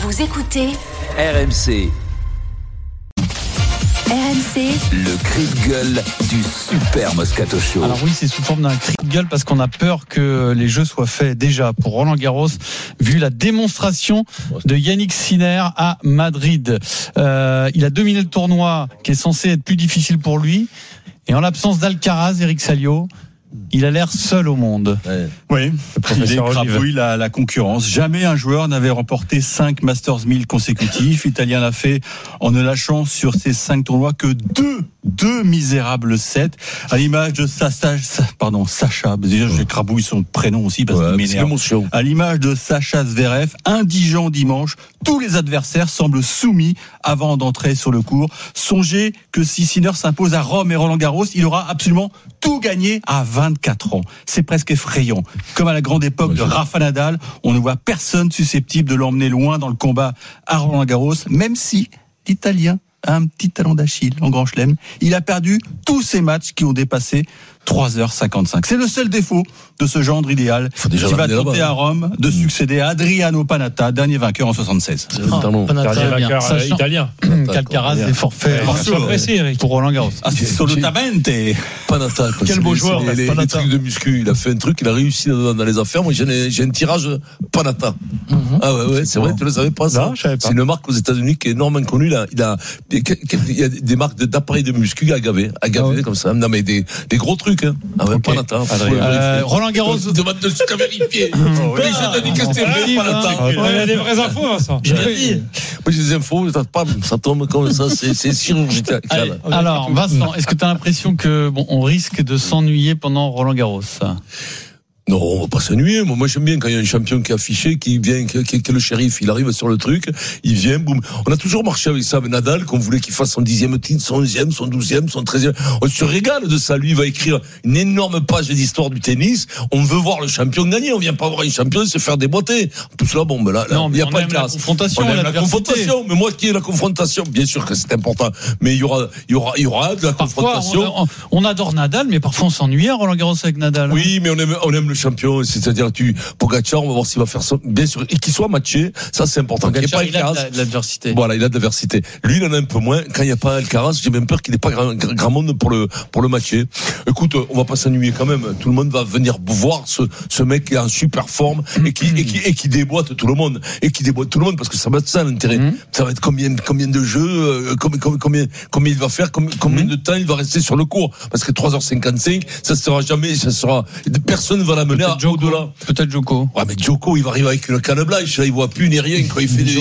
Vous écoutez RMC. RMC, Le cri de gueule du Super Moscato Show. Alors oui, c'est sous forme d'un cri de gueule parce qu'on a peur que les jeux soient faits déjà pour Roland Garros, vu la démonstration de Yannick Sinner à Madrid. Il a dominé le tournoi qui est censé être plus difficile pour lui. Et en l'absence d'Alcaraz, Eric Salio, il a l'air seul au monde. Oui, il écrabouille la concurrence. Jamais un joueur n'avait remporté 5 Masters 1000 consécutifs. L'Italien l'a fait en ne lâchant sur ces 5 tournois que deux misérables 7. À l'image de Sacha. Déjà, j'écrabouille son prénom aussi parce qu'il m'énerve. À l'image de Sacha Zverev, indigent dimanche, tous les adversaires semblent soumis avant d'entrer sur le court. Songez que si Sinner s'impose à Rome et Roland Garros, il aura absolument tout gagné à 24 ans. C'est presque effrayant. Comme à la grande époque de Rafa Nadal, on ne voit personne susceptible de l'emmener loin dans le combat à Roland Garros, même si l'Italien a un petit talon d'Achille en Grand Chelem. Il a perdu tous ses matchs qui ont dépassé 3h55. C'est le seul défaut de ce gendre idéal qui va tenter à Rome de succéder à Adriano Panatta, dernier vainqueur en 76. Dernier vainqueur italien. Qu'Alcaraz est forfait pour Roland Garros. Assolutamente. Panatta. Quel beau joueur. Les trucs de muscu, il a fait un truc, il a réussi dans les affaires. Moi, j'ai un tirage Panatta. Ah ouais, c'est vrai, tu le savais pas ça. Non, je savais pas. C'est une marque aux États-Unis qui est énormément connue. Il y a des marques d'appareils de muscu agavés comme ça. Non mais des gros trucs. Ah ouais, okay. Panatta. Roland Garros. Demande de se vérifier. Je te dis que c'était vrai, Panatta. Il y a des vraies infos, Vincent. J'ai dit. Moi, j'ai des infos, ça tombe comme ça, c'est chirurgical. Alors, Vincent, est-ce que tu as l'impression que on risque de s'ennuyer pendant Roland Garros? Non, on va pas s'ennuyer. Moi, j'aime bien quand il y a un champion qui est affiché, qui vient, qui est le shérif. Il arrive sur le truc, il vient, boum. On a toujours marché avec ça, avec Nadal, qu'on voulait qu'il fasse son 10e titre, son 11e, son 12e, son 13e. On se régale de ça. Lui, il va écrire une énorme page d'histoire du tennis. On veut voir le champion gagner. On vient pas voir un champion se faire déboîter. En plus, là, là, il y a pas de classe. On aime la confrontation. Mais moi, qui est la confrontation? Bien sûr que c'est important. Mais il y aura de la confrontation. On adore Nadal, mais parfois on s'ennuie à Roland Garros avec Nadal. Oui, mais on aime le champion, c'est-à-dire Pogacar, on va voir s'il va faire ça, bien sûr, et qu'il soit matché, ça c'est important. Pogacar, il a de l'adversité. Voilà, il a de l'adversité. Lui, il en a un peu moins. Quand il n'y a pas Alcaraz, j'ai même peur qu'il n'ait pas grand monde pour le matcher. Écoute, on va pas s'ennuyer quand même. Tout le monde va venir voir ce mec qui est en super forme et qui déboîte tout le monde. Et qui déboîte tout le monde parce que ça va être ça l'intérêt. Ça va être combien de jeux, combien il va faire, combien de temps il va rester sur le court. Parce que 3h55, personne va l'amener au-delà. Peut-être Djoko. Ouais, mais Djoko, il va arriver avec une canne blanche, là, il voit plus ni rien quand il fait des.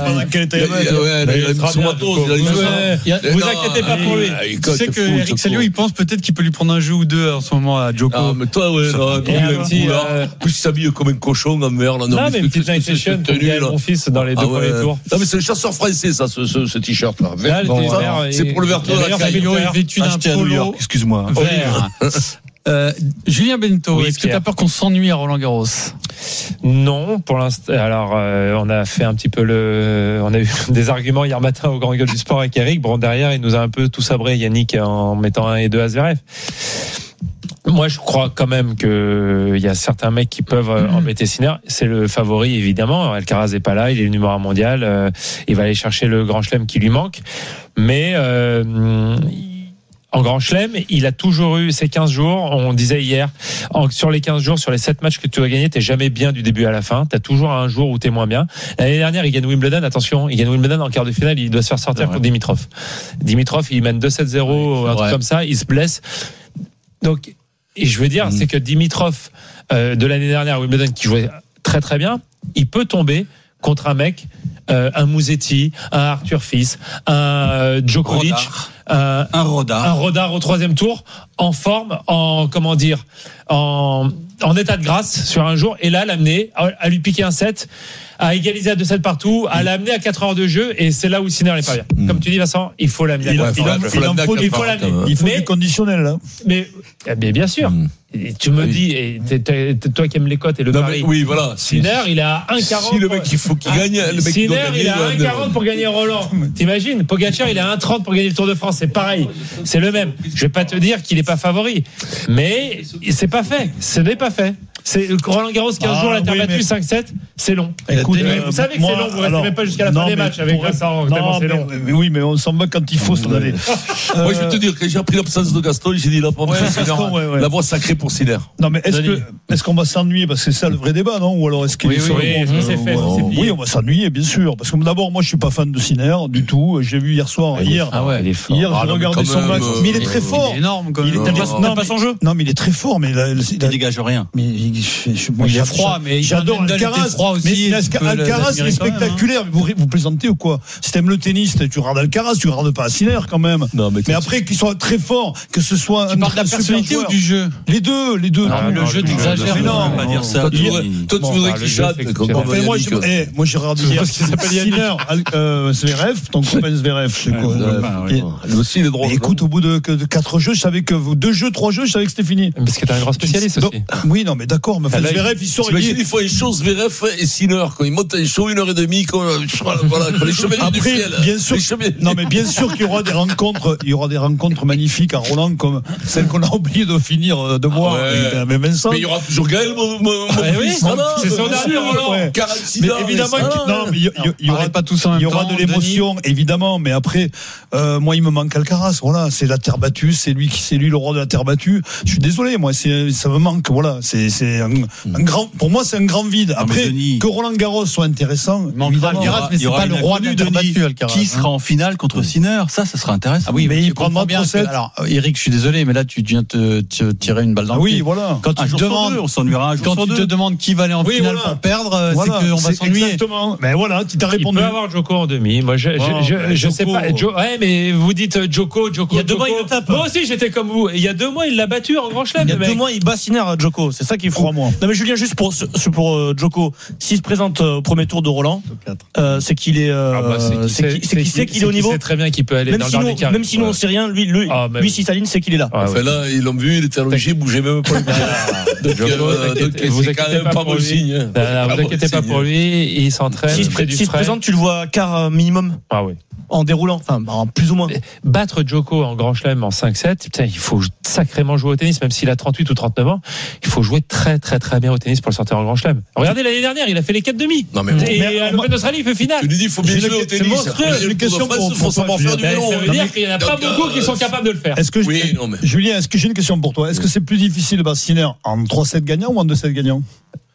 Vous inquiétez pas pour lui. Tu sais que Eric Salio, il pense peut-être qu'il peut lui prendre un jeu ou deux en ce moment à Djoko. Ah, mais toi, plus il s'habille comme un cochon en mer, là. Non, mais une petite night session pour mon fils dans les deux premiers tours. Non, mais c'est le chasseur français, ça, ce t-shirt, là. C'est pour le verre de la Salio est vêtu d'un polo. Excuse-moi. Vert. Julien Bento, est-ce que tu as peur qu'on s'ennuie à Roland Garros? Non, pour l'instant. Alors, on a fait un petit peu on a eu des arguments hier matin au Grand Gueule du Sport avec Eric. Bon, derrière, il nous a un peu tout sabré, Yannick, en mettant 1 et 2 à Zverev. Moi, je crois quand même que il y a certains mecs qui peuvent embêter Sinner. C'est le favori, évidemment. Alcaraz n'est pas là, il est le numéro 1 mondial. Il va aller chercher le Grand Chelem qui lui manque. Mais en Grand Chelem, il a toujours eu ces 15 jours. On disait hier, sur les 15 jours, sur les 7 matchs que tu as gagnés, t'es jamais bien du début à la fin. T'as toujours un jour où t'es moins bien. L'année dernière, il gagne Wimbledon. Attention, il gagne Wimbledon en quart de finale. Il doit se faire sortir contre Dimitrov. Dimitrov, il mène 2-7-0, un truc comme ça. Il se blesse. Donc, et je veux dire, c'est que Dimitrov, de l'année dernière, Wimbledon, qui jouait très très bien, il peut tomber contre un mec, un Musetti, un Arthur Fils, un Djokovic, un Rodar au 3e tour, en forme, en état de grâce sur un jour, et là l'amener à lui piquer un set, à égaliser à 2-7 partout, à l'amener à 4 heures de jeu, et c'est là où Sinner n'est pas bien. Comme tu dis, Vincent, il faut l'amener. Il faut du conditionnel, là. Mais bien sûr. Et tu me dis, et toi qui aimes les cotes et le pari. Oui, voilà. Sinner, il est à 1,40. Si le mec, il faut qu'il gagne. Sinner, il est à 1,40 pour gagner Roland. T'imagines? Pogacar, il est à 1,30 pour gagner le Tour de France. C'est pareil. C'est le même. Je vais pas te dire qu'il est pas favori. Mais c'est pas fait. Ce n'est pas fait. C'est Roland Garros 15 jours, la terre battue 5-7, c'est long. Écoute, vous savez que c'est long, vous restez même pas jusqu'à la fin des matchs avec Vincent, tellement c'est long. Mais oui, mais on s'en va quand il faut s'en aller. Moi, je vais te dire que j'ai appris l'absence de Gaston, j'ai dit la voix sacrée pour Sinner. Non, mais est-ce qu'on va s'ennuyer? Parce que c'est ça le vrai débat, non? Ou alors est-ce qu'il oui, c'est fait. Oui, on va s'ennuyer, bien sûr. Parce que d'abord, moi, je suis pas fan de Sinner du tout. J'ai vu hier, j'ai regardé son match. Mais il est très fort. Il est énorme, quand même. T'aimes pas son jeu? Non, mais il est très fort, mais il dégage rien. Mais il est froid, mais j'adore Alcaraz. Mais Alcaraz, il est spectaculaire. Vous plaisantez ou quoi? Si t'aimes le tennis, tu regardes Alcaraz, tu regardes pas Sinner quand même. Mais après, qu'ils soient très forts, que ce soit tu parles de la personnalité ou du jeu? Les deux. Le jeu, t'exagères. Mais non, pas dire ça. Toi, tu voudrais qu'il chatte. Moi, j'ai regardé hier Sinner, Zverev, ton copain Zverev, je sais quoi. Lui aussi, il est drôle. Écoute, au bout de 4 jeux, je savais que 2 jeux, 3 jeux, je savais que c'était fini. Parce que t'es un grand spécialiste aussi. Oui, non, mais d'accord, mais Zverev, il sort. Imagine, il faut un show Zverev et Sinner, quand il monte un show 1h30, voilà, les chevaliers du ciel. Bien sûr. Non, mais bien sûr qu'il y aura des rencontres magnifiques à Roland, comme celle qu'on a oublié de finir de voir avec Vincent. Mais il y aura toujours Gaël, mon fils. C'est son dernier Roland. 46 ans. Mais évidemment, il y aura pas tout ça en même temps. Il y aura de l'émotion, évidemment, mais après, moi, il me manque Alcaraz. Voilà, c'est la terre battue, c'est lui le roi de la terre battue. Je suis désolé, moi, ça me manque. Voilà, c'est un grand. Pour moi, c'est un grand vide. Après, que Roland Garros soit intéressant, Alcaraz, mais c'est pas le roi de la terre battue, Alcaraz. Qui sera en finale contre Sinner? Ça sera intéressant. Ah oui, mais il prendra bien. Alors, Eric, je suis désolé, mais là, tu viens te tirer une balle dans le pied. Oui, voilà. Quand tu te demandes, on s'ennuiera un jour sur deux. Quand tu te demandes qui va aller en finale pour perdre, c'est qu'on va s'ennuyer. Exactement. Mais voilà, tu t'as répondu. Il peut avoir Djoko en demi. Moi, je sais pas. Ouais, mais vous dites Djoko. Il y a 2 mois, il le tape. Moi aussi, j'étais comme vous. Il y a 2 mois, il l'a battu en Grand Chelem. Il y a 2 mois, il bat Sinner, Djoko. C'est ça qui est fou. Non, mais Julien, juste pour Djoko, s'il se présente au premier tour de Roland, c'est qu'il est, c'est qu'il est au niveau. C'est très bien qu'il peut aller dans le dernier quart. Même si nous on sait rien, lui, s'il s'aligne, c'est qu'il est là. Enfin là, ils l'ont vu, il était à l'origine, il bougeait même pas. Donc c'est quand même pas bon signe. Vous inquiétez pas pour lui, il s'entraîne. S'il se présente, tu le vois quart minimum. Ah oui. En déroulant, enfin, plus ou moins. Battre Djoko en Grand Chelem en 5-7, putain, il faut sacrément jouer au tennis, même s'il a 38 ou 39 ans. Il faut jouer très, très, très bien au tennis pour le sortir en Grand Chelem. Regardez l'année dernière, il a fait les 4 demi. Non, mais et à l'Open d'Australie, il fait finale. Tu lui dis, il faut bien jouer au tennis. C'est monstrueux. J'ai une question pour savoir faire du vélo. Ça veut dire qu'il n'y en a pas beaucoup qui sont capables de le faire. Julien, est-ce que j'ai une question pour toi? Est-ce que c'est plus difficile de battre Sinner en 3-7 gagnant ou en 2-7 gagnant?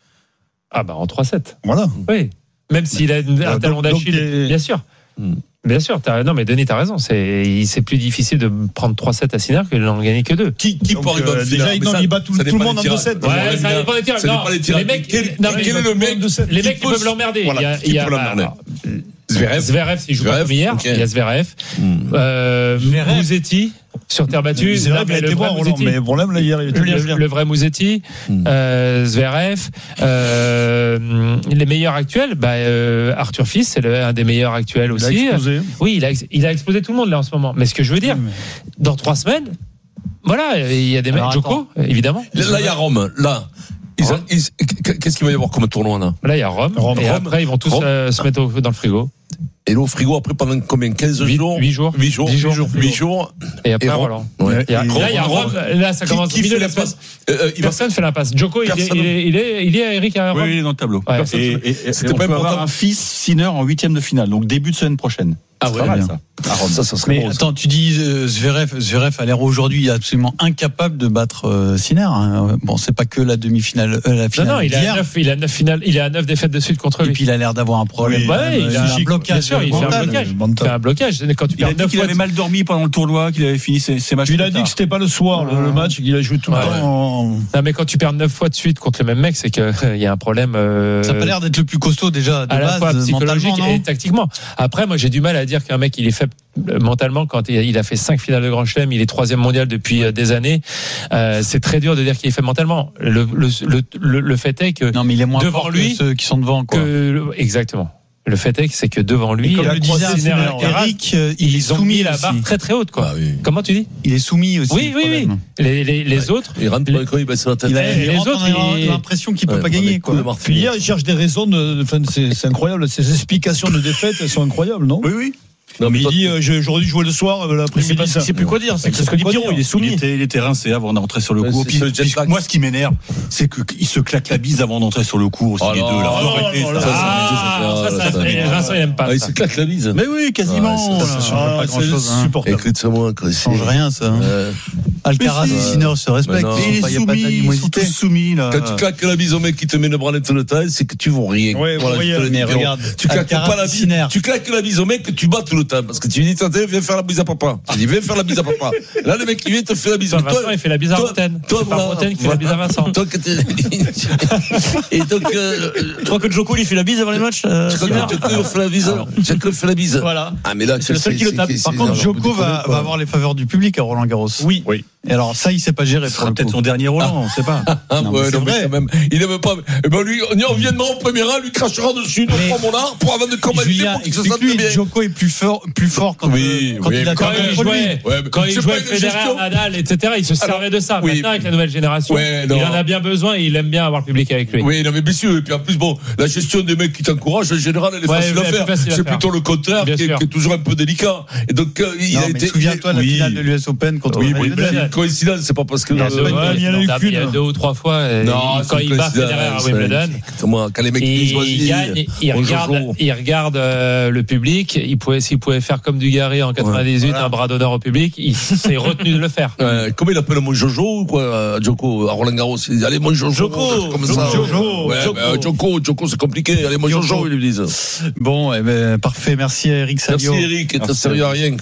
Ah, bah, en 3-7. Voilà. Oui. Même s'il a un talon d'Achille, bien sûr. Bien sûr, non mais Denis, t'as raison. C'est plus difficile de prendre 3-7 à Sinner que de n'en gagner que 2. Qui peut arriver en finale? Déjà, il bat tout le monde en 2-7. Ouais, ça dépend des tirs. Les mecs, quel est le mec? Les mecs qui peuvent l'emmerder. Il y a Zverev, s'il joue pas comme hier. Il y a Zverev. Musetti sur terre battue. Zverev a été bon, mais le problème là hier, il était le vrai Musetti. Zverev. Les meilleurs actuels, Arthur Fils, c'est un des meilleurs actuels aussi. Il a explosé. Oui, il a explosé tout le monde là en ce moment. Mais ce que je veux dire, dans 3 semaines, voilà, il y a des mecs. Djoko, évidemment. Là, il y a Rome. Là. Qu'est-ce qu'il va y avoir comme tournoi là? Là, il y a Rome. Et après, ils vont tous se mettre dans le frigo. Et là, au frigo, après, pendant combien? 15 jours? 8 jours. 8 jours. Et après, voilà. Ouais. Là, il y a Rome. Là, ça commence. Qui fait la passe? Personne fait la passe. Djoko, il est à Eric à Rome. Oui, il est dans le tableau. Ouais. Et on peut avoir un fils Sinner en 8e de finale. Donc, début de semaine prochaine. Ah ouais, ça. À Rome. Ça serait mais bon. Attends, tu dis Zverev a l'air aujourd'hui absolument incapable de battre Sinner. Hein. Bon, c'est pas que la demi-finale, la finale. Non, il a 9 finales, il a 9 défaites de suite contre lui. Et puis il a l'air d'avoir un problème. Il a un blocage. Bien sûr, il fait un blocage. Il fait un blocage. Quand tu il a dit qu'il avait mal dormi pendant le tournoi, qu'il avait fini ses matchs. Il a dit que c'était pas le soir le match, qu'il a joué tout le temps. Non, mais quand tu perds 9 fois de suite contre le même mec, c'est qu'il y a un problème. Ça a pas l'air d'être le plus costaud déjà de à la base, fois psychologique et tactiquement. Après, moi, j'ai du mal à dire qu'un mec il est faible mentalement quand il a fait 5 finales de Grand Chelem, il est 3e mondial depuis des années. C'est très dur de dire qu'il est faible mentalement. Le fait est que non, mais il est moins devant fort lui que ceux qui sont devant, quoi. Exactement. Le fait est que c'est que devant lui, comme le disait Eric, ils ont mis la barre très très haute, quoi. Ah oui. Comment tu dis? Il est soumis aussi. Oui. Les autres. Il rentre pour quand il baisse la tête. Les autres, il a l'impression qu'il peut pas gagner, quoi. Puis hier, il cherche des raisons c'est incroyable. Ces explications de défaite, elles sont incroyables, non? Oui. Non, mais il dit j'aurais dû jouer le soir, l'après-midi. Il sait plus quoi dire. C'est ce que dit Pierrot. Il est soumis. Il était rincé avant d'entrer sur le court. Moi, ce qui m'énerve, c'est qu'il se claque la bise avant d'entrer sur le court aussi, les deux là. Vincent, il aime pas. Il se claque la bise. Mais oui, quasiment. C'est supportable. Écris-moi, ça change rien, ça. Alcaraz et Sinner se respectent. Il est soumis, ils sont tous soumis là. Quand tu claques la bise au mec qui te met le bras tout le temps, c'est que tu vaux rien. Mais regarde, tu claques pas la bise. Tu claques la bise au mec que tu bats tout le temps. Parce que tu lui dis, viens faire la bise à papa. Tu dis, viens faire la bise à papa. Là, le mec, il vient te faire la bise. Vincent, il fait la bise à Roten. C'est pas Roten qui fait la bise à Vincent. Et donc, tu crois que Djoko, il fait la bise avant les matchs? Djoko fait la bise. Djoko fait la bise. Voilà. Ah, mais là, c'est le seul qui le tape. Par contre, Djoko va avoir les faveurs du public à Roland-Garros. Oui. Et alors, ça, il sait pas gérer. C'est peut-être son dernier Roland, on sait pas. Ouais, non, mais quand même. Il aime pas. Eh ben, lui, on vient de au premier rang, lui crachera dessus, nous prend mon art pour avant de commenter pour que ça soit bien. Djoko est plus fort quand il a quand il jouait Federer, Nadal, etc. Il se servait de ça. Maintenant, avec la nouvelle génération, il en a bien besoin et il aime bien avoir le public avec lui. Oui, non, mais bien sûr. Et puis en plus, bon, la gestion des mecs qui t'encouragent, en général, elle est facile à faire. C'est plutôt le contraire qui est toujours un peu délicat. Et donc, il a été. Souviens-toi de la finale de l'US Open contre Wimbledon. Coïncidence, c'est pas parce que. Il y a 2 ou 3 fois. Quand il bat Federer à Wimbledon. Quand les mecs il gagne, il regarde le public. S'il pouvait faire comme Dugarry en 98, un bras d'honneur au public, il s'est retenu de le faire. Comment il appelle mon Jojo ou quoi, Djoko à Roland Garros? Il dit, allez mon Jojo. Comme ça. Djoko, c'est compliqué. Allez mon Jojo, ils lui disent. Bon, parfait. Merci Eric Salio. Merci Eric, t'as sérieux à rien.